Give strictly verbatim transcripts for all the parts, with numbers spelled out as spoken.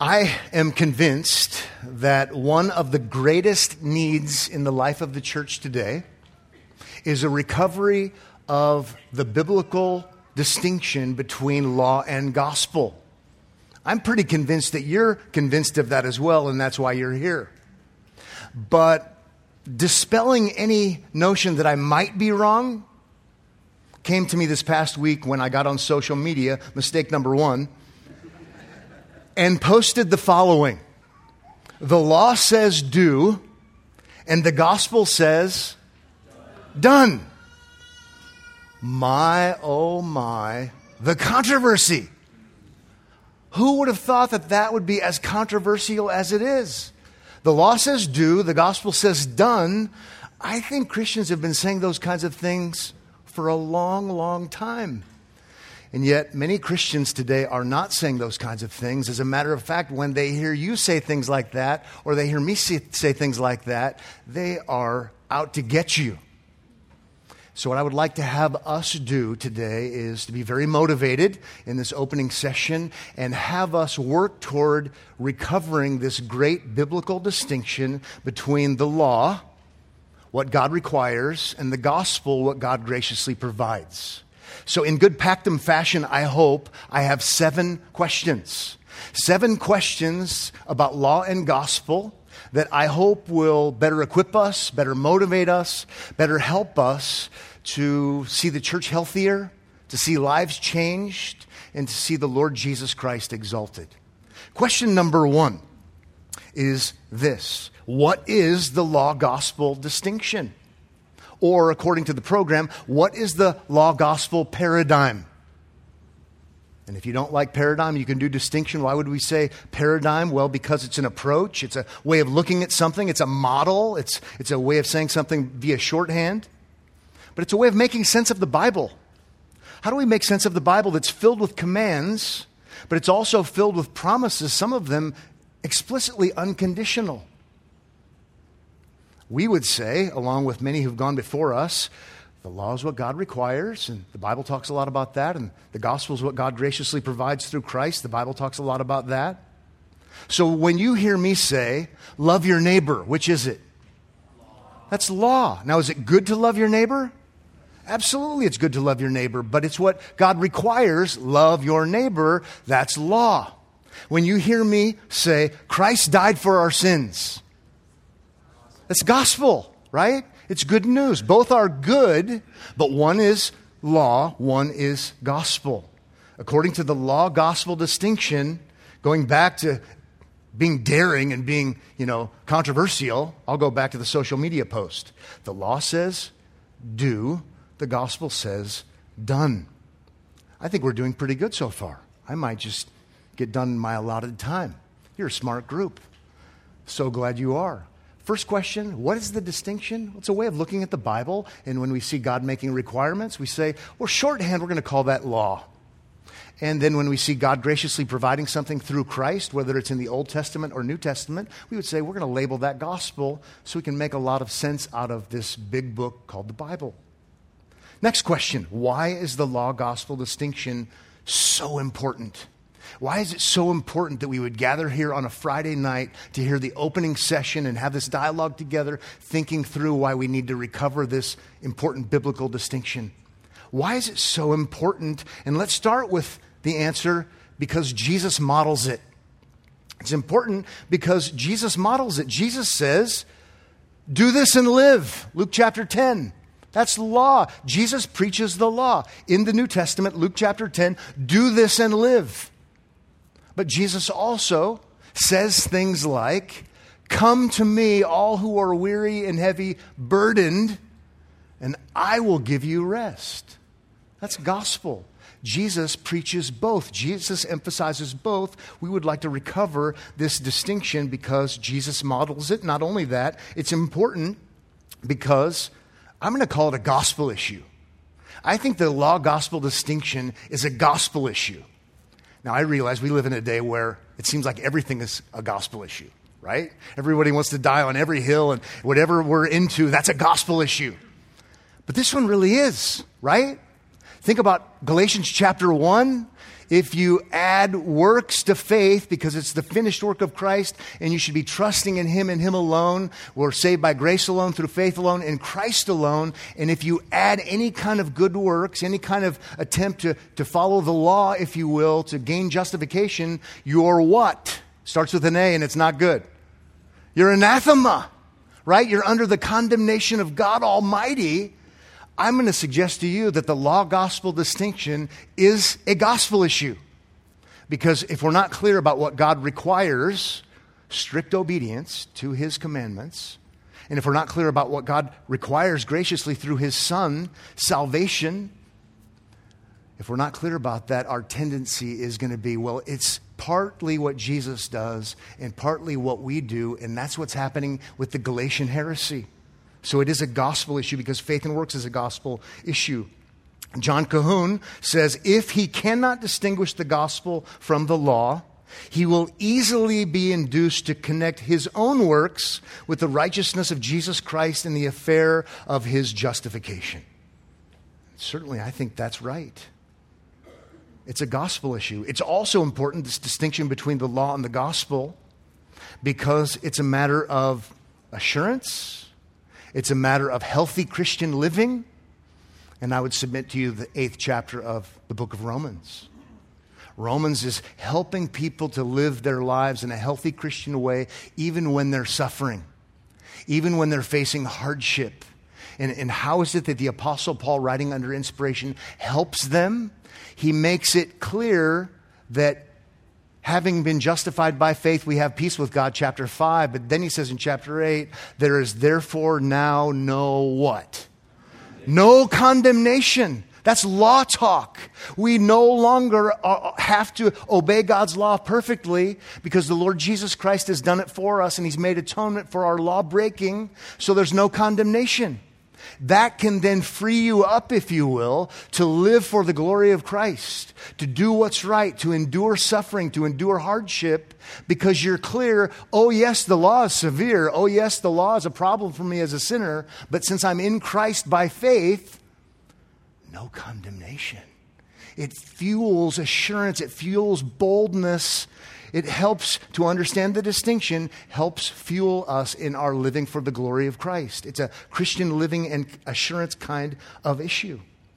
I am convinced that one of the greatest needs in the life of the church today is a recovery of the biblical distinction between law and gospel. I'm pretty convinced that you're convinced of that as well, and that's why you're here. But dispelling any notion that I might be wrong came to me this past week when I got on social media, mistake number one, and posted the following. The law says do, and the gospel says done. My, oh my, the controversy. Who would have thought that that would be as controversial as it is? The law says do, the gospel says done. I think Christians have been saying those kinds of things for a long, long time. And yet, many Christians today are not saying those kinds of things. As a matter of fact, when they hear you say things like that, or they hear me say, say things like that, they are out to get you. So what I would like to have us do today is to be very motivated in this opening session and have us work toward recovering this great biblical distinction between the law, what God requires, and the gospel, what God graciously provides. So in good Pactum fashion, I hope I have seven questions. Seven questions about law and gospel that I hope will better equip us, better motivate us, better help us to see the church healthier, to see lives changed, and to see the Lord Jesus Christ exalted. Question number one is this. What is the law-gospel distinction? Or, according to the program, what is the law-gospel paradigm? And if you don't like paradigm, you can do distinction. Why would we say paradigm? Well, because it's an approach. It's a way of looking at something. It's a model. It's, it's a way of saying something via shorthand. But it's a way of making sense of the Bible. How do we make sense of the Bible that's filled with commands, but it's also filled with promises, some of them explicitly unconditional? We would say, along with many who've gone before us, the law is what God requires, and the Bible talks a lot about that, and the gospel is what God graciously provides through Christ. The Bible talks a lot about that. So when you hear me say, love your neighbor, which is it? That's law. Now, is it good to love your neighbor? Absolutely, it's good to love your neighbor, but it's what God requires, love your neighbor, that's law. When you hear me say, Christ died for our sins, that's gospel, right? It's good news. Both are good, but one is law, one is gospel. According to the law-gospel distinction, going back to being daring and being, you know, controversial, I'll go back to the social media post. The law says do, the gospel says done. I think we're doing pretty good so far. I might just get done in my allotted time. You're a smart group. So glad you are. First question, what is the distinction? It's a way of looking at the Bible, and when we see God making requirements, we say, well, shorthand, we're going to call that law. And then when we see God graciously providing something through Christ, whether it's in the Old Testament or New Testament, we would say we're going to label that gospel so we can make a lot of sense out of this big book called the Bible. Next question, why is the law-gospel distinction so important? Why is it so important that we would gather here on a Friday night to hear the opening session and have this dialogue together, thinking through why we need to recover this important biblical distinction? Why is it so important? And let's start with the answer, because Jesus models it. It's important because Jesus models it. Jesus says, do this and live. Luke chapter ten. That's the law. Jesus preaches the law. In the New Testament, Luke chapter ten, do this and live. But Jesus also says things like, come to me, all who are weary and heavy burdened, and I will give you rest. That's gospel. Jesus preaches both. Jesus emphasizes both. We would like to recover this distinction because Jesus models it. Not only that, it's important because I'm going to call it a gospel issue. I think the law-gospel distinction is a gospel issue. Now, I realize we live in a day where it seems like everything is a gospel issue, right? Everybody wants to die on every hill, and whatever we're into, that's a gospel issue. But this one really is, right? Think about Galatians chapter one. if you add works to faith, because it's the finished work of Christ, and you should be trusting in Him and Him alone, we're saved by grace alone, through faith alone, in Christ alone, and if you add any kind of good works, any kind of attempt to, to follow the law, if you will, to gain justification, you're what? Starts with an A, and it's not good. You're anathema, right? You're under the condemnation of God Almighty. I'm going to suggest to you that the law-gospel distinction is a gospel issue. Because if we're not clear about what God requires, strict obedience to His commandments, and if we're not clear about what God requires graciously through His Son, salvation, if we're not clear about that, our tendency is going to be, well, it's partly what Jesus does and partly what we do, and that's what's happening with the Galatian heresy. So it is a gospel issue because faith and works is a gospel issue. John Cahoon says, if he cannot distinguish the gospel from the law, he will easily be induced to connect his own works with the righteousness of Jesus Christ in the affair of his justification. Certainly, I think that's right. It's a gospel issue. It's also important, this distinction between the law and the gospel, because it's a matter of assurance. It's a matter of healthy Christian living. And I would submit to you the eighth chapter of the book of Romans. Romans is helping people to live their lives in a healthy Christian way, even when they're suffering, even when they're facing hardship. And, and how is it that the Apostle Paul, writing under inspiration, helps them? He makes it clear that having been justified by faith, we have peace with God, chapter five. But then he says in chapter eight, there is therefore now no what? No condemnation. That's law talk. We no longer have to obey God's law perfectly because the Lord Jesus Christ has done it for us and He's made atonement for our law breaking. So there's no condemnation. That can then free you up, if you will, to live for the glory of Christ, to do what's right, to endure suffering, to endure hardship, because you're clear, oh yes, the law is severe. Oh yes, the law is a problem for me as a sinner. But since I'm in Christ by faith, no condemnation. It fuels assurance. It fuels boldness. It helps to understand the distinction, helps fuel us in our living for the glory of Christ. It's a Christian living and assurance kind of issue.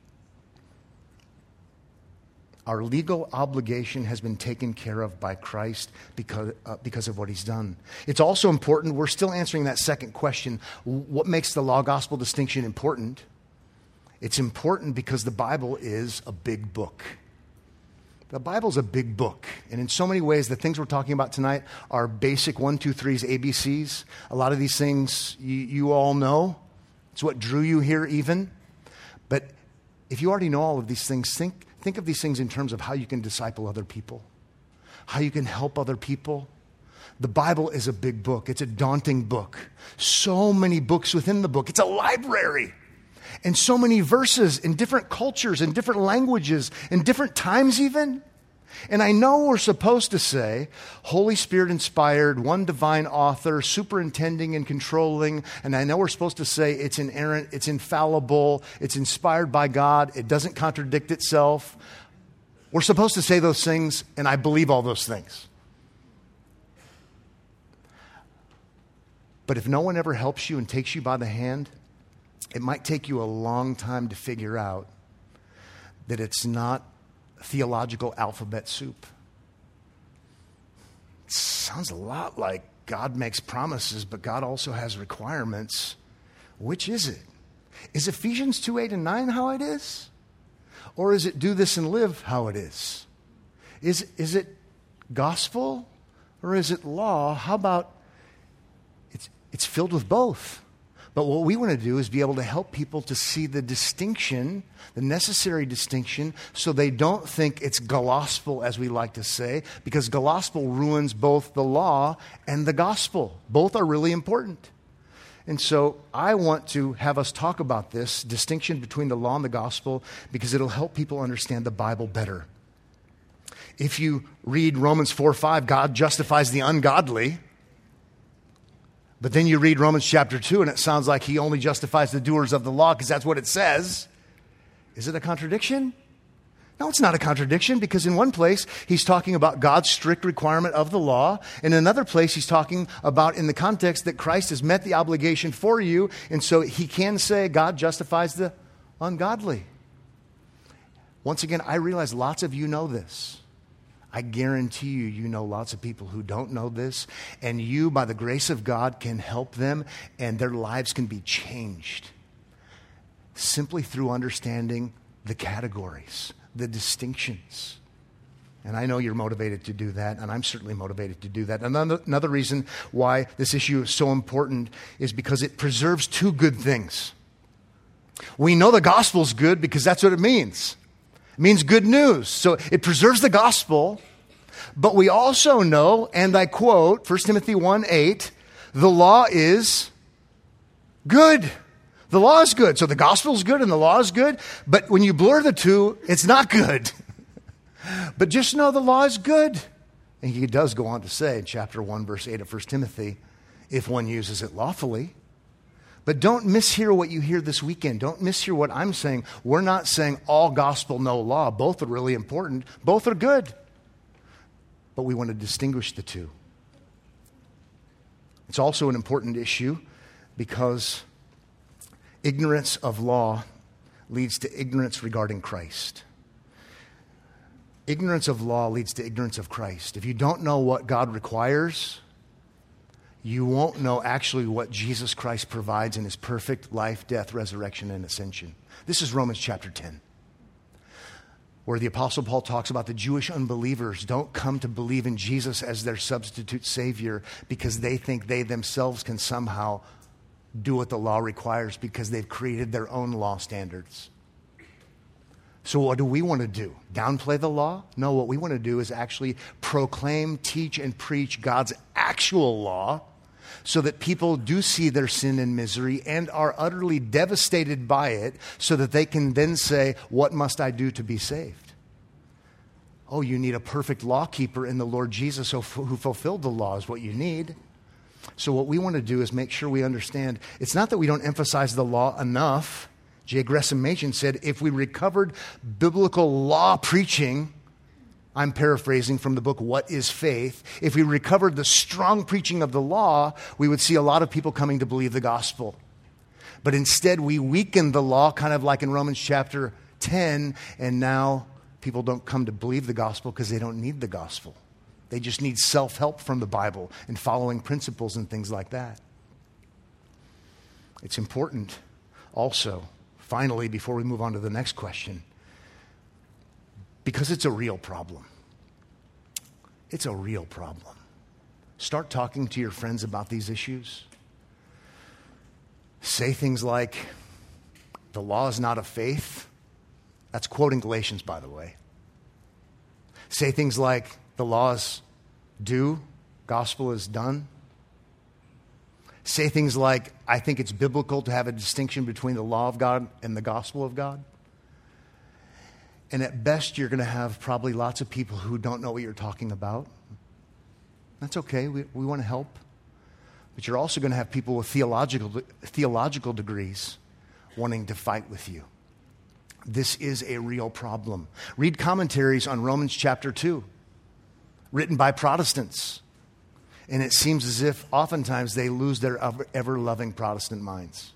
Our legal obligation has been taken care of by Christ because, uh, because of what He's done. It's also important, we're still answering that second question, what makes the law-gospel distinction important? It's important because the Bible is a big book. The Bible's a big book, and in so many ways, the things we're talking about tonight are basic one, two, threes, A B Cs. A lot of these things you, you all know. It's what drew you here even. But if you already know all of these things, think, think of these things in terms of how you can disciple other people, how you can help other people. The Bible is a big book. It's a daunting book. So many books within the book. It's a library. And so many verses in different cultures, in different languages, in different times even. And I know we're supposed to say, Holy Spirit inspired, one divine author, superintending and controlling. And I know we're supposed to say it's inerrant, it's infallible, it's inspired by God, it doesn't contradict itself. We're supposed to say those things, and I believe all those things. But if no one ever helps you and takes you by the hand, it might take you a long time to figure out that it's not theological alphabet soup. It sounds a lot like God makes promises, but God also has requirements. Which is it? Is Ephesians two, eight, and nine how it is? Or is it do this and live how it is? Is, is it gospel or is it law? How about it's, it's filled with both? But what we want to do is be able to help people to see the distinction, the necessary distinction, so they don't think it's gospel, as we like to say, because gospel ruins both the law and the gospel. Both are really important. And so I want to have us talk about this distinction between the law and the gospel because it'll help people understand the Bible better. If you read Romans four five, God justifies the ungodly. But then you read Romans chapter two, and it sounds like He only justifies the doers of the law because that's what it says. Is it a contradiction? No, it's not a contradiction, because in one place he's talking about God's strict requirement of the law. In another place he's talking about in the context that Christ has met the obligation for you. And so he can say God justifies the ungodly. Once again, I realize lots of you know this. I guarantee you, you know lots of people who don't know this. And you, by the grace of God, can help them and their lives can be changed simply through understanding the categories, the distinctions. And I know you're motivated to do that, and I'm certainly motivated to do that. Another, another reason why this issue is so important is because it preserves two good things. We know the gospel's good because that's what it means. It means good news. So it preserves the gospel, but we also know, and I quote First Timothy one eight, the law is good. The law is good. So the gospel is good and the law is good. But when you blur the two, it's not good. But just know the law is good. And he does go on to say in chapter one, verse eight of First Timothy, if one uses it lawfully. But don't mishear what you hear this weekend. Don't mishear what I'm saying. We're not saying all gospel, no law. Both are really important. Both are good. But we want to distinguish the two. It's also an important issue because ignorance of law leads to ignorance regarding Christ. Ignorance of law leads to ignorance of Christ. If you don't know what God requires, you won't know actually what Jesus Christ provides in his perfect life, death, resurrection, and ascension. This is Romans chapter ten, where the Apostle Paul talks about the Jewish unbelievers don't come to believe in Jesus as their substitute Savior because they think they themselves can somehow do what the law requires because they've created their own law standards. So what do we want to do? Downplay the law? No, what we want to do is actually proclaim, teach, and preach God's actual law so that people do see their sin and misery and are utterly devastated by it so that they can then say, what must I do to be saved? Oh, you need a perfect law keeper in the Lord Jesus who fulfilled the law is what you need. So what we want to do is make sure we understand, it's not that we don't emphasize the law enough. J. Gresham Machen said, if we recovered biblical law preaching, I'm paraphrasing from the book, What is Faith? If we recovered the strong preaching of the law, we would see a lot of people coming to believe the gospel. But instead, we weaken the law, kind of like in Romans chapter ten, and now people don't come to believe the gospel because they don't need the gospel. They just need self-help from the Bible and following principles and things like that. It's important also, finally, before we move on to the next question, because it's a real problem. It's a real problem. Start talking to your friends about these issues. Say things like, the law is not of faith. That's quoting Galatians, by the way. Say things like, the law is due, gospel is done. Say things like, I think it's biblical to have a distinction between the law of God and the gospel of God. And at best, you're going to have probably lots of people who don't know what you're talking about. That's okay. We, we want to help. But you're also going to have people with theological, theological degrees wanting to fight with you. This is a real problem. Read commentaries on Romans chapter two, written by Protestants. And it seems as if oftentimes they lose their ever-loving Protestant minds.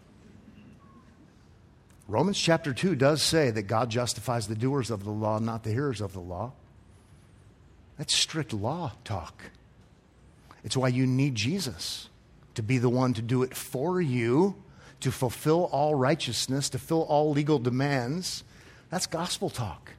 Romans chapter two does say that God justifies the doers of the law, not the hearers of the law. That's strict law talk. It's why you need Jesus to be the one to do it for you, to fulfill all righteousness, to fill all legal demands. That's gospel talk.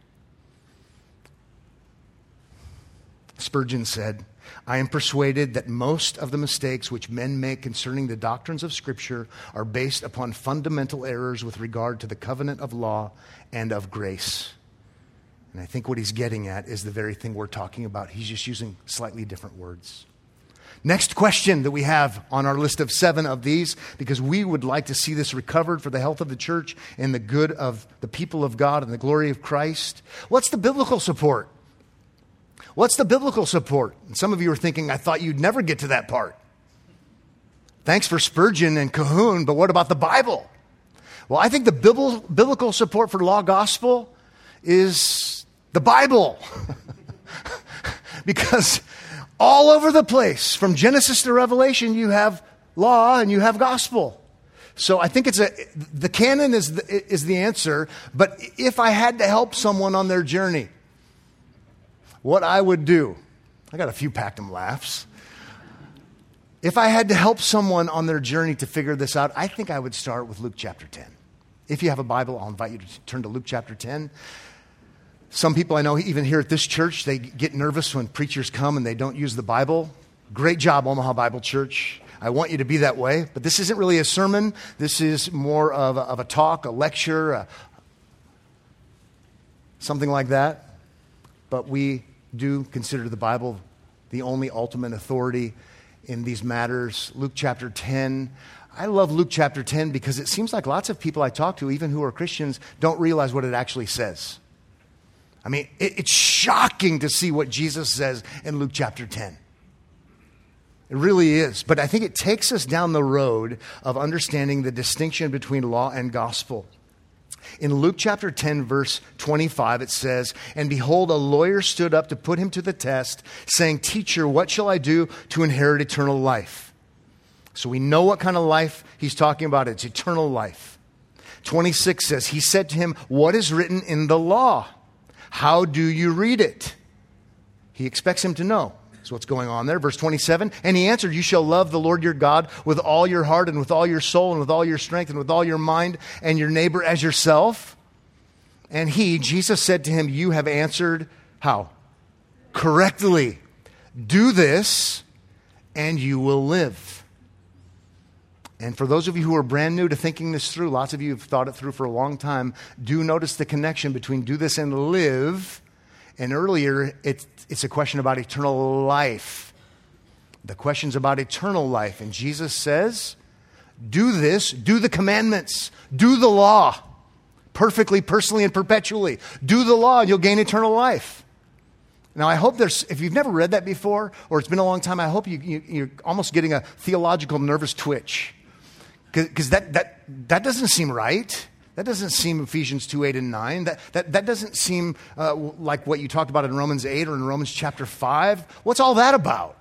Spurgeon said, I am persuaded that most of the mistakes which men make concerning the doctrines of Scripture are based upon fundamental errors with regard to the covenant of law and of grace. And I think what he's getting at is the very thing we're talking about. He's just using slightly different words. Next question that we have on our list of seven of these, because we would like to see this recovered for the health of the church and the good of the people of God and the glory of Christ. What's the biblical support? What's the biblical support? And some of you are thinking, I thought you'd never get to that part. Thanks for Spurgeon and Cahoon, but what about the Bible? Well, I think the biblical support for law gospel is the Bible. Because all over the place, from Genesis to Revelation, you have law and you have gospel. So I think it's a, the canon is the, is the answer, but if I had to help someone on their journey, what I would do, I got a few Pactum laughs. If I had to help someone on their journey to figure this out, I think I would start with Luke chapter ten. If you have a Bible, I'll invite you to turn to Luke chapter ten. Some people I know, even here at this church, they get nervous when preachers come and they don't use the Bible. Great job, Omaha Bible Church. I want you to be that way. But this isn't really a sermon. This is more of a, of a talk, a lecture, a, something like that. But we do consider the Bible the only ultimate authority in these matters. Luke chapter ten. I love Luke chapter ten because it seems like lots of people I talk to, even who are Christians, don't realize what it actually says. I mean, it, it's shocking to see what Jesus says in Luke chapter ten. It really is. But I think it takes us down the road of understanding the distinction between law and gospel. In Luke chapter ten, verse twenty-five, it says, "And behold, a lawyer stood up to put him to the test, saying, 'Teacher, what shall I do to inherit eternal life?'" So we know what kind of life he's talking about. It's eternal life. twenty-six says, "He said to him, 'What is written in the law? How do you read it?'" He expects him to know. That's what's going on there. Verse twenty-seven, "And he answered, 'You shall love the Lord your God with all your heart and with all your soul and with all your strength and with all your mind, and your neighbor as yourself.' And he," Jesus, "said to him, 'You have answered,'" how? "'Correctly. Do this and you will live.'" And for those of you who are brand new to thinking this through, lots of you have thought it through for a long time, do notice the connection between do this and live. And earlier, it's, it's a question about eternal life. The question's about eternal life. And Jesus says, do this, do the commandments, do the law, perfectly, personally, and perpetually. Do the law and you'll gain eternal life. Now, I hope there's, if you've never read that before, or it's been a long time, I hope you, you, you're almost getting a theological nervous twitch. Because that, that, that doesn't seem right. That doesn't seem Ephesians two, eight, and nine. That, that, that doesn't seem uh, like what you talked about in Romans eight or in Romans chapter five. What's all that about?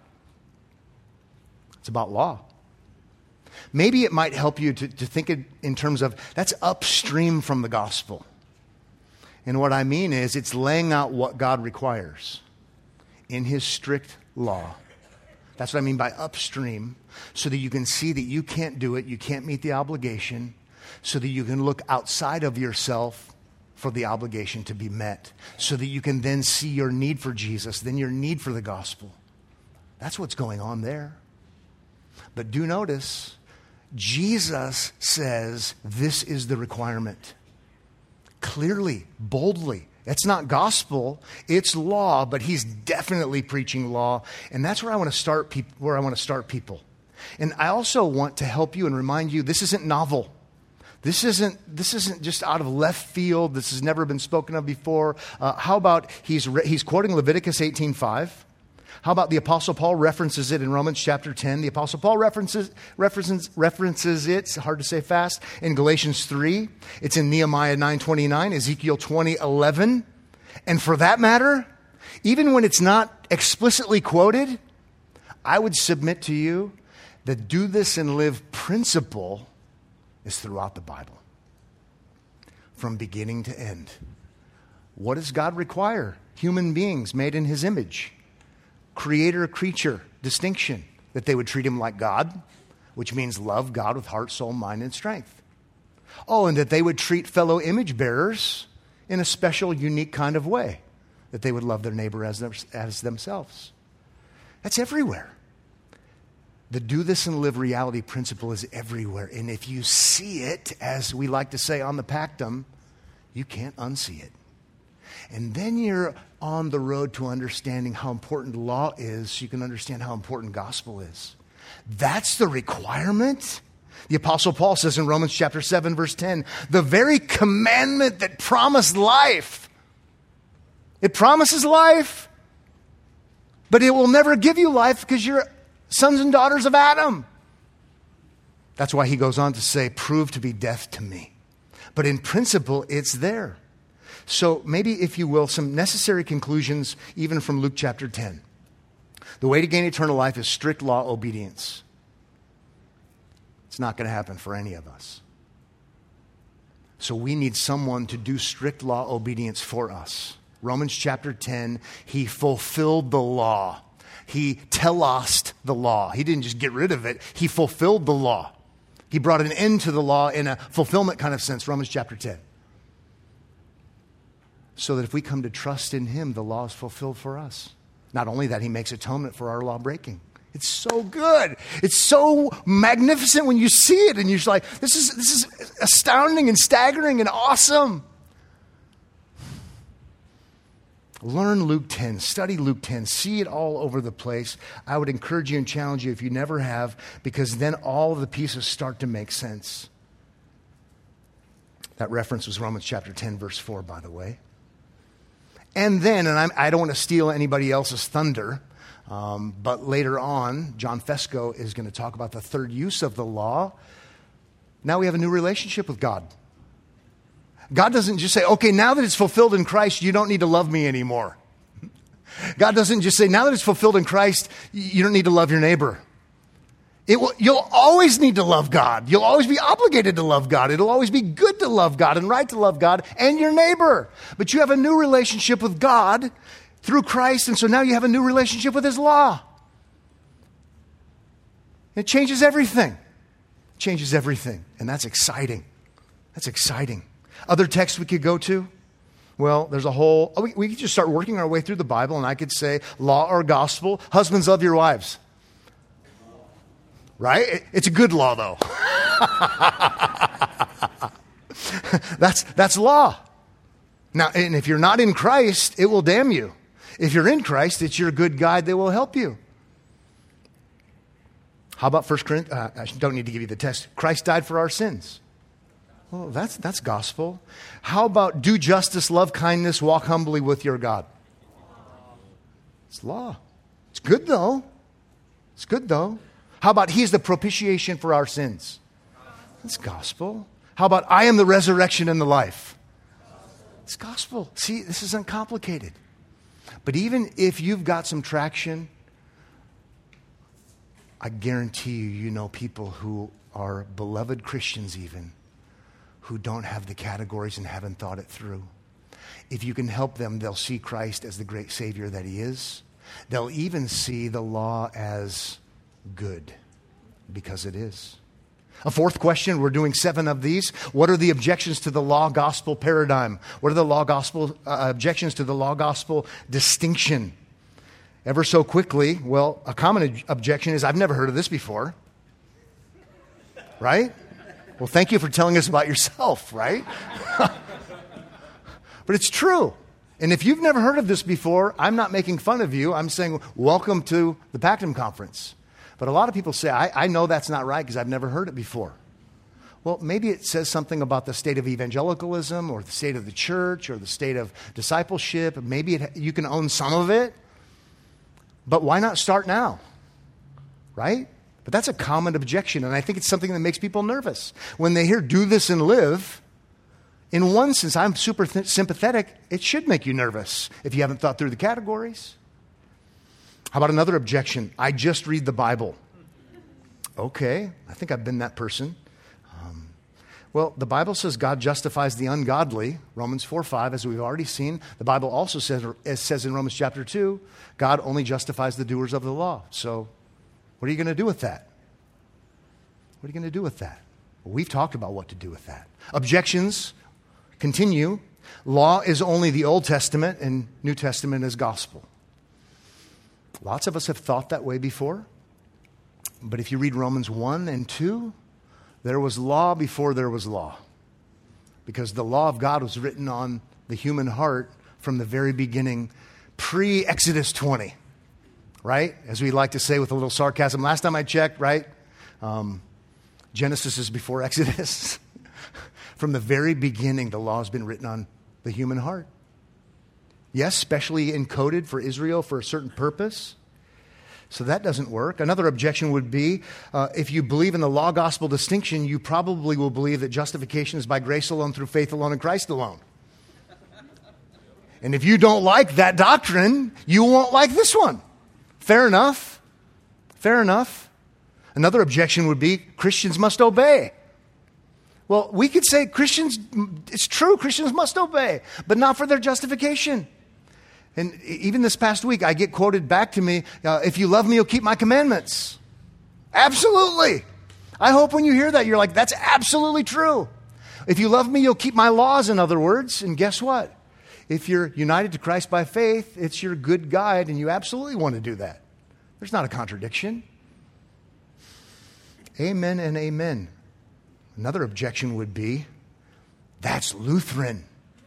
It's about law. Maybe it might help you to, to think in, in terms of that's upstream from the gospel. And what I mean is it's laying out what God requires in his strict law. That's what I mean by upstream, so that you can see that you can't do it, you can't meet the obligation, so that you can look outside of yourself for the obligation to be met, so that you can then see your need for Jesus, then your need for the gospel. That's what's going on there. But do notice, Jesus says this is the requirement. Clearly, boldly. It's not gospel, it's law, but he's definitely preaching law. And that's where I want to start peop- where I want to start people. And I also want to help you and remind you this isn't novel. This isn't, this isn't just out of left field. This has never been spoken of before. Uh, how about he's, re- he's quoting Leviticus eighteen five. How about the Apostle Paul references it in Romans chapter ten? The Apostle Paul references, references, references it, it's hard to say fast, in Galatians three. It's in Nehemiah nine twenty-nine, Ezekiel twenty eleven. And for that matter, even when it's not explicitly quoted, I would submit to you that do this and live principle is throughout the Bible. From beginning to end. What does God require? Human beings made in his image. Creator-creature distinction, that they would treat him like God, which means love God with heart, soul, mind, and strength. Oh, and that they would treat fellow image bearers in a special, unique kind of way, that they would love their neighbor as, their, as themselves. That's everywhere. The do this and live reality principle is everywhere. And if you see it, as we like to say on the Pactum, you can't unsee it. And then you're on the road to understanding how important law is, so you can understand how important gospel is. That's the requirement. The Apostle Paul says in Romans chapter seven, verse ten, the very commandment that promised life. It promises life, but it will never give you life because you're sons and daughters of Adam. That's why he goes on to say, prove to be death to me. But in principle, it's there. So maybe, if you will, some necessary conclusions even from Luke chapter ten. The way to gain eternal life is strict law obedience. It's not going to happen for any of us. So we need someone to do strict law obedience for us. Romans chapter ten, he fulfilled the law. He telosed the law. He didn't just get rid of it. He fulfilled the law. He brought an end to the law in a fulfillment kind of sense, Romans chapter ten. So that if we come to trust in him, the law is fulfilled for us. Not only that, he makes atonement for our law breaking. It's so good. It's so magnificent when you see it, and you're just like, this is, this is astounding and staggering and awesome. Learn Luke ten. Study Luke ten. See it all over the place. I would encourage you and challenge you if you never have, because then all of the pieces start to make sense. That reference was Romans chapter ten, verse four, by the way. And then, and I'm, I don't want to steal anybody else's thunder, um, but later on, John Fesco is going to talk about the third use of the law. Now we have a new relationship with God. God doesn't just say, okay, now that it's fulfilled in Christ, you don't need to love me anymore. God doesn't just say, now that it's fulfilled in Christ, you don't need to love your neighbor. It will, you'll always need to love God. You'll always be obligated to love God. It'll always be good to love God and right to love God and your neighbor. But you have a new relationship with God through Christ, and so now you have a new relationship with his law. It changes everything. It changes everything, and that's exciting. That's exciting. Other texts we could go to? Well, there's a whole, we, we could just start working our way through the Bible, and I could say, law or gospel, husbands, love your wives. Right? It's a good law, though. that's, that's law. Now, and if you're not in Christ, it will damn you. If you're in Christ, it's your good guide that will help you. How about First Corinthians? Uh, I don't need to give you the text. Christ died for our sins. Well, that's, that's gospel. How about do justice, love kindness, walk humbly with your God? It's law. It's good, though. It's good, though. How about he's the propitiation for our sins? That's gospel. How about I am the resurrection and the life? It's gospel. See, this is uncomplicated. But even if you've got some traction, I guarantee you, you know people who are beloved Christians even, who don't have the categories and haven't thought it through. If you can help them, they'll see Christ as the great Savior that he is. They'll even see the law as good, because it is. A fourth question, we're doing seven of these. What are the objections to the law-gospel paradigm? What are the law-gospel uh, objections to the law-gospel distinction? Ever so quickly, well, a common ob- objection is, I've never heard of this before. Right? Well, thank you for telling us about yourself, right? But it's true. And if you've never heard of this before, I'm not making fun of you. I'm saying, welcome to the Pactum Conference. But a lot of people say, I, I know that's not right because I've never heard it before. Well, maybe it says something about the state of evangelicalism or the state of the church or the state of discipleship. Maybe it, you can own some of it. But why not start now? Right? But that's a common objection, and I think it's something that makes people nervous. When they hear do this and live, in one sense, I'm super th- sympathetic. It should make you nervous if you haven't thought through the categories. How about another objection? I just read the Bible. Okay, I think I've been that person. Um, well, the Bible says God justifies the ungodly, Romans four five, as we've already seen. The Bible also says, it says in Romans chapter two, God only justifies the doers of the law. So what are you going to do with that? What are you going to do with that? Well, we've talked about what to do with that. Objections continue. Law is only the Old Testament, and New Testament is gospel. Lots of us have thought that way before. But if you read Romans one and two, there was law before there was law. Because the law of God was written on the human heart from the very beginning, pre-Exodus twenty. Right? As we like to say with a little sarcasm. Last time I checked, right? Um, Genesis is before Exodus. From the very beginning, the law has been written on the human heart. Yes, specially encoded for Israel for a certain purpose. So that doesn't work. Another objection would be, uh, if you believe in the law-gospel distinction, you probably will believe that justification is by grace alone, through faith alone, in Christ alone. And if you don't like that doctrine, you won't like this one. Fair enough. Fair enough. Another objection would be Christians must obey. Well, we could say Christians, it's true, Christians must obey, but not for their justification. And even this past week, I get quoted back to me, uh, if you love me, you'll keep my commandments. Absolutely. I hope when you hear that, you're like, that's absolutely true. If you love me, you'll keep my laws, in other words. And guess what? If you're united to Christ by faith, it's your good guide, and you absolutely want to do that. There's not a contradiction. Amen and amen. Another objection would be, that's Lutheran.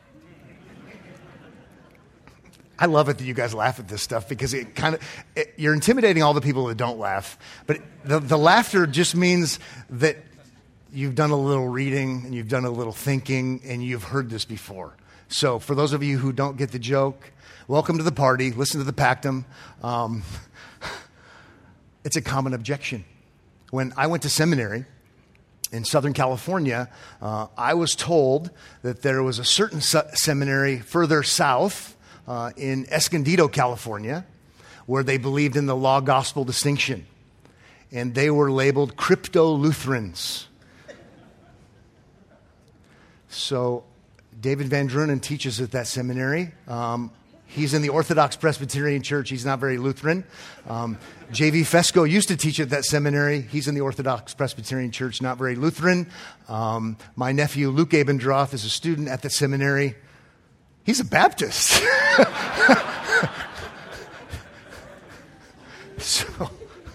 I love it that you guys laugh at this stuff because it kind of, it, you're intimidating all the people that don't laugh. But the, the laughter just means that you've done a little reading and you've done a little thinking and you've heard this before. So for those of you who don't get the joke, welcome to the party. Listen to the Pactum. Um, it's a common objection. When I went to seminary in Southern California, uh, I was told that there was a certain se- seminary further south uh, in Escondido, California, where they believed in the law-gospel distinction. And they were labeled crypto-Lutherans. So David Van Drunen teaches at that seminary. Um, he's in the Orthodox Presbyterian Church. He's not very Lutheran. Um, J V Fesco used to teach at that seminary. He's in the Orthodox Presbyterian Church, not very Lutheran. Um, my nephew, Luke Abendroth, is a student at the seminary. He's a Baptist. so,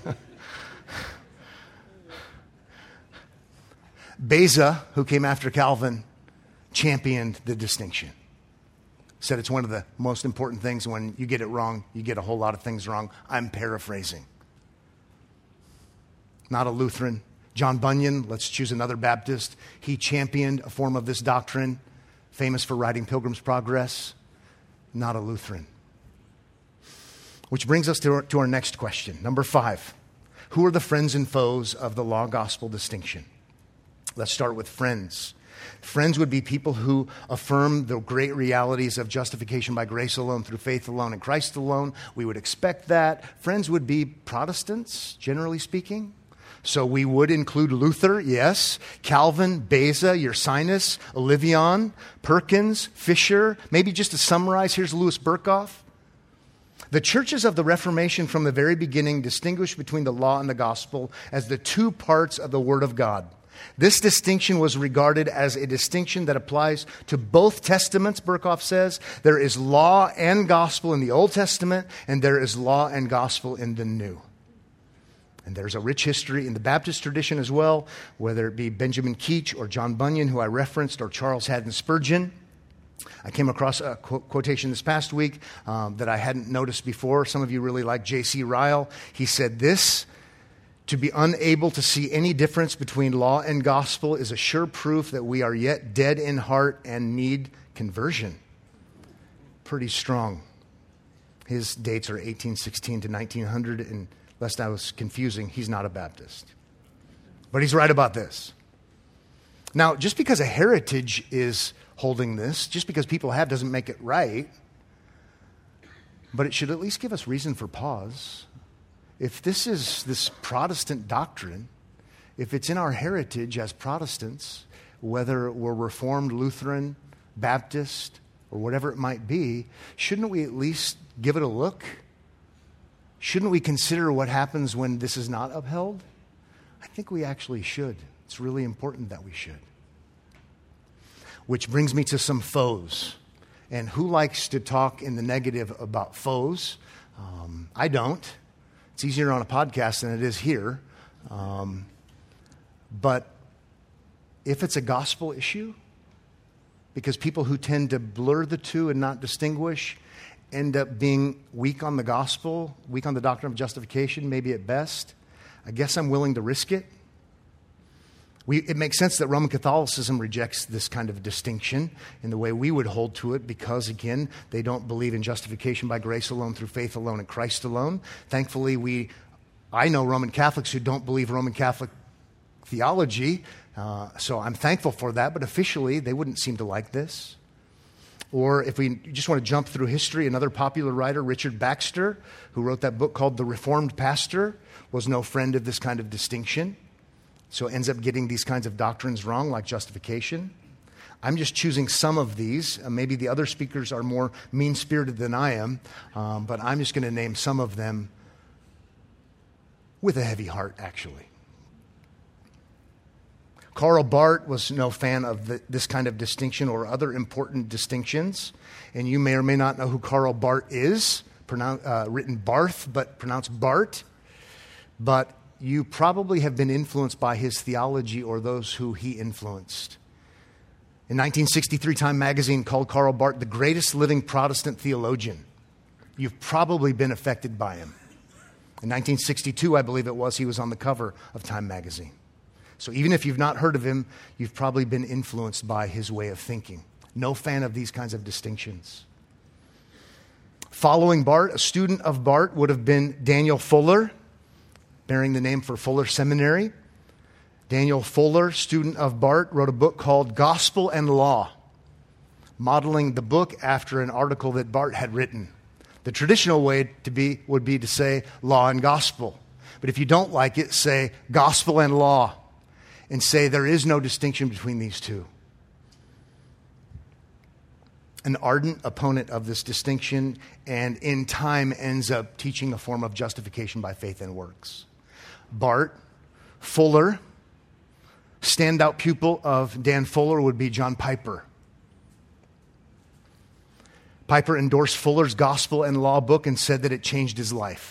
Beza, who came after Calvin, championed the distinction. Said it's one of the most important things. When you get it wrong, you get a whole lot of things wrong. I'm paraphrasing. Not a Lutheran. John Bunyan, let's choose another Baptist. He championed a form of this doctrine, famous for writing Pilgrim's Progress. Not a Lutheran. Which brings us to our, to our next question. Number five. Who are the friends and foes of the law-gospel distinction? Let's start with friends. Friends would be people who affirm the great realities of justification by grace alone, through faith alone, in Christ alone. We would expect that. Friends would be Protestants, generally speaking. So we would include Luther, yes, Calvin, Beza, Ursinus, Olivion, Perkins, Fisher. Maybe just to summarize, here's Louis Berkhoff. The churches of the Reformation from the very beginning distinguished between the law and the gospel as the two parts of the Word of God. This distinction was regarded as a distinction that applies to both testaments, Berkhoff says. There is law and gospel in the Old Testament, and there is law and gospel in the New. And there's a rich history in the Baptist tradition as well, whether it be Benjamin Keach or John Bunyan, who I referenced, or Charles Haddon Spurgeon. I came across a qu- quotation this past week um, that I hadn't noticed before. Some of you really like J C Ryle. He said this: to be unable to see any difference between law and gospel is a sure proof that we are yet dead in heart and need conversion. Pretty strong. His dates are eighteen sixteen to nineteen hundred, and lest I was confusing, he's not a Baptist. But he's right about this. Now, just because a heritage is holding this, just because people have, doesn't make it right, but it should at least give us reason for pause. If this is this Protestant doctrine, if it's in our heritage as Protestants, whether we're Reformed, Lutheran, Baptist, or whatever it might be, shouldn't we at least give it a look? Shouldn't we consider what happens when this is not upheld? I think we actually should. It's really important that we should. Which brings me to some foes. And who likes to talk in the negative about foes? Um, I don't. It's easier on a podcast than it is here. Um, but if it's a gospel issue, because people who tend to blur the two and not distinguish end up being weak on the gospel, weak on the doctrine of justification, maybe at best, I guess I'm willing to risk it. We, it makes sense that Roman Catholicism rejects this kind of distinction in the way we would hold to it because, again, they don't believe in justification by grace alone, through faith alone, in Christ alone. Thankfully, we, I know Roman Catholics who don't believe Roman Catholic theology, uh, so I'm thankful for that, but officially, they wouldn't seem to like this. Or if we just want to jump through history, another popular writer, Richard Baxter, who wrote that book called The Reformed Pastor, was no friend of this kind of distinction. So ends up getting these kinds of doctrines wrong, like justification. I'm just choosing some of these. Uh, maybe the other speakers are more mean-spirited than I am, um, but I'm just going to name some of them with a heavy heart, actually. Karl Barth was no fan of the, this kind of distinction or other important distinctions. And you may or may not know who Karl Barth is, pronoun- uh, written Barth, but pronounced Bart. But you probably have been influenced by his theology or those who he influenced. In nineteen sixty-three, Time magazine called Karl Barth the greatest living Protestant theologian. You've probably been affected by him. In nineteen sixty-two, I believe it was, he was on the cover of Time magazine. So even if you've not heard of him, you've probably been influenced by his way of thinking. No fan of these kinds of distinctions. Following Barth, a student of Barth would have been Daniel Fuller, bearing the name for Fuller Seminary. Daniel Fuller, student of Barth, wrote a book called Gospel and Law, modeling the book after an article that Barth had written. The traditional way to be would be to say law and gospel. But if you don't like it, say gospel and law, and say there is no distinction between these two. An ardent opponent of this distinction, and in time ends up teaching a form of justification by faith and works. Barth, Fuller, standout pupil of Dan Fuller would be John Piper. Piper endorsed Fuller's Gospel and Law book and said that it changed his life.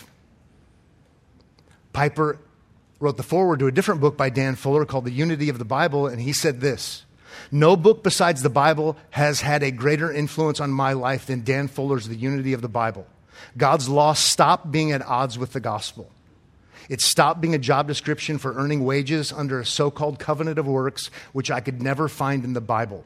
Piper wrote the foreword to a different book by Dan Fuller called The Unity of the Bible, and he said this: "No book besides the Bible has had a greater influence on my life than Dan Fuller's The Unity of the Bible. God's law stopped being at odds with the gospel. It stopped being a job description for earning wages under a so-called covenant of works, which I could never find in the Bible."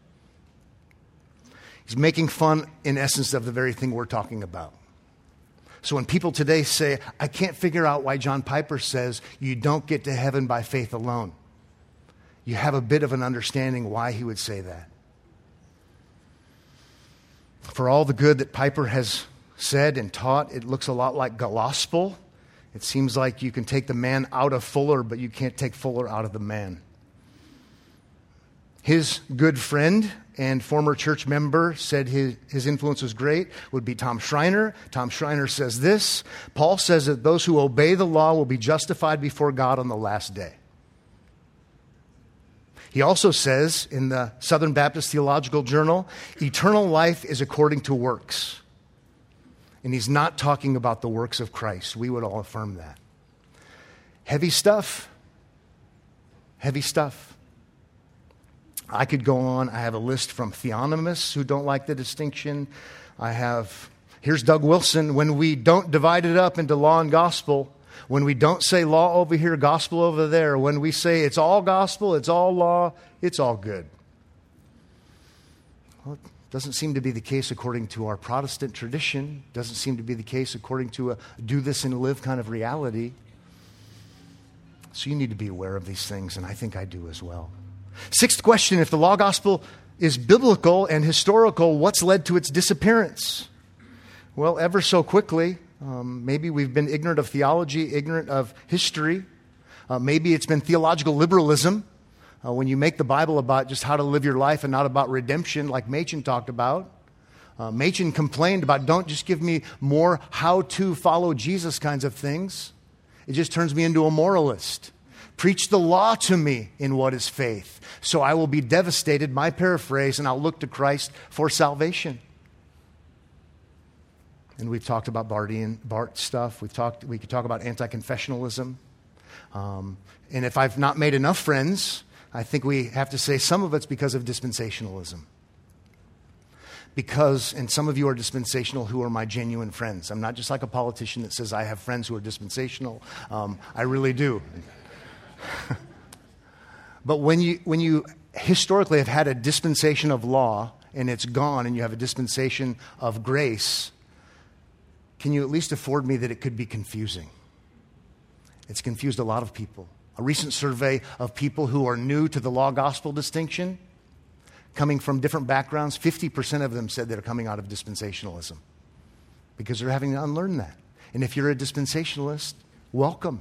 He's making fun, in essence, of the very thing we're talking about. So when people today say, "I can't figure out why John Piper says you don't get to heaven by faith alone," you have a bit of an understanding why he would say that. For all the good that Piper has said and taught, it looks a lot like gospel. It seems like you can take the man out of Fuller, but you can't take Fuller out of the man. His good friend and former church member said his, his influence was great, would be Tom Schreiner. Tom Schreiner says this: "Paul says that those who obey the law will be justified before God on the last day." He also says in the Southern Baptist Theological Journal, eternal life is according to works. And he's not talking about the works of Christ. We would all affirm that. Heavy stuff. Heavy stuff. I could go on. I have a list from theonomists who don't like the distinction. I have, here's Doug Wilson. When we don't divide it up into law and gospel, when we don't say law over here, gospel over there, when we say it's all gospel, it's all law, it's all good. Well, it doesn't seem to be the case according to our Protestant tradition. Doesn't seem to be the case according to a do this and live kind of reality. So you need to be aware of these things, and I think I do as well. Sixth question: if the law gospel is biblical and historical, what's led to its disappearance? Well, ever so quickly. Um, maybe we've been ignorant of theology, ignorant of history. Uh, maybe it's been theological liberalism. Uh, when you make the Bible about just how to live your life and not about redemption, like Machen talked about. Uh, Machen complained about, don't just give me more how to follow Jesus kinds of things. It just turns me into a moralist. Preach the law to me in what is faith, so I will be devastated, my paraphrase, and I'll look to Christ for salvation. And we've talked about Barthian, Barth stuff. We've talked. We could talk about anti-confessionalism. Um, and if I've not made enough friends, I think we have to say some of it's because of dispensationalism. Because, and some of you are dispensational who are my genuine friends. I'm not just like a politician that says I have friends who are dispensational. Um, I really do. But when you when you historically have had a dispensation of law and it's gone, and you have a dispensation of grace, can you at least afford me that it could be confusing? It's confused a lot of people. A recent survey of people who are new to the law-gospel distinction coming from different backgrounds, fifty percent of them said they're coming out of dispensationalism because they're having to unlearn that. And if you're a dispensationalist, welcome.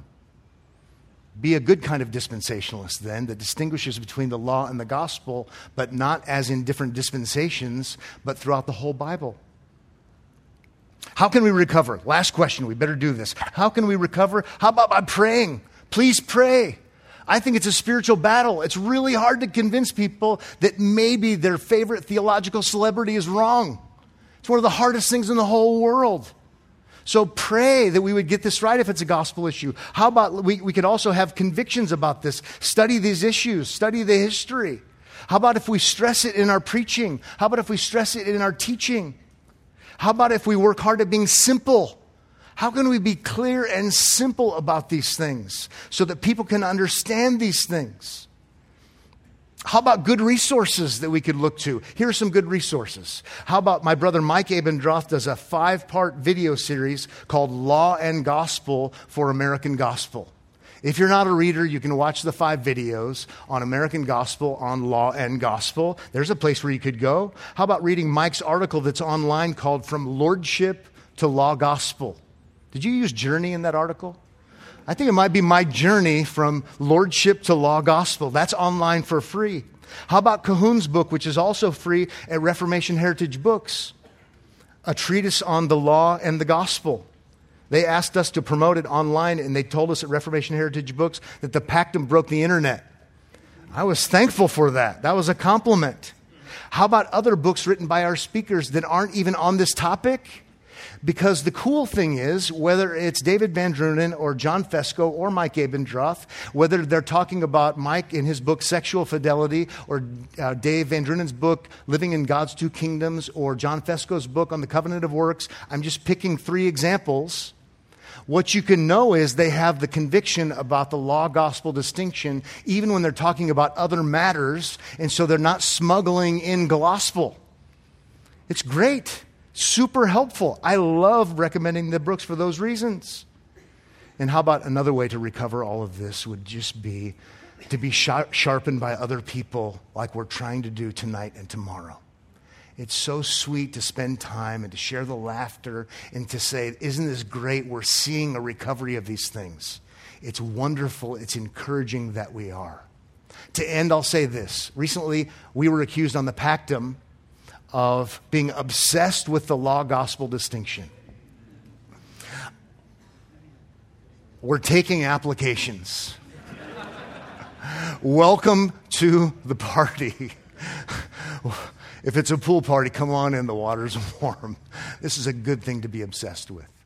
Be a good kind of dispensationalist then that distinguishes between the law and the gospel, but not as in different dispensations, but throughout the whole Bible. How can we recover? Last question, we better do this. How can we recover? How about by praying? Please pray. I think it's a spiritual battle. It's really hard to convince people that maybe their favorite theological celebrity is wrong. It's one of the hardest things in the whole world. So pray that we would get this right if it's a gospel issue. How about we, we could also have convictions about this, study these issues, study the history. How about if we stress it in our preaching? How about if we stress it in our teaching? How about if we work hard at being simple? How can we be clear and simple about these things so that people can understand these things? How about good resources that we could look to? Here are some good resources. How about my brother Mike Abendroth does a five-part video series called Law and Gospel for American Gospel. If you're not a reader, you can watch the five videos on American Gospel, on Law and Gospel. There's a place where you could go. How about reading Mike's article that's online called From Lordship to Law Gospel? Did you use Journey in that article? I think it might be My Journey from Lordship to Law Gospel. That's online for free. How about Cahoon's book, which is also free at Reformation Heritage Books? A treatise on the law and the gospel. They asked us to promote it online, and they told us at Reformation Heritage Books that the Pactum broke the internet. I was thankful for that. That was a compliment. How about other books written by our speakers that aren't even on this topic? Because the cool thing is, whether it's David Van Drunen or John Fesko or Mike Abendroth, whether they're talking about Mike in his book Sexual Fidelity, or uh, Dave Van Drunen's book Living in God's Two Kingdoms, or John Fesko's book on the Covenant of Works, I'm just picking three examples. What you can know is they have the conviction about the law-gospel distinction, even when they're talking about other matters, and so they're not smuggling in gospel. It's great. Super helpful. I love recommending the books for those reasons. And how about another way to recover all of this would just be to be sharp, sharpened by other people like we're trying to do tonight and tomorrow. It's so sweet to spend time and to share the laughter and to say, isn't this great? We're seeing a recovery of these things. It's wonderful. It's encouraging that we are. To end, I'll say this. Recently, we were accused on the Pactum of being obsessed with the law-gospel distinction. We're taking applications. Welcome to the party. If it's a pool party, come on in, the water's warm. This is a good thing to be obsessed with.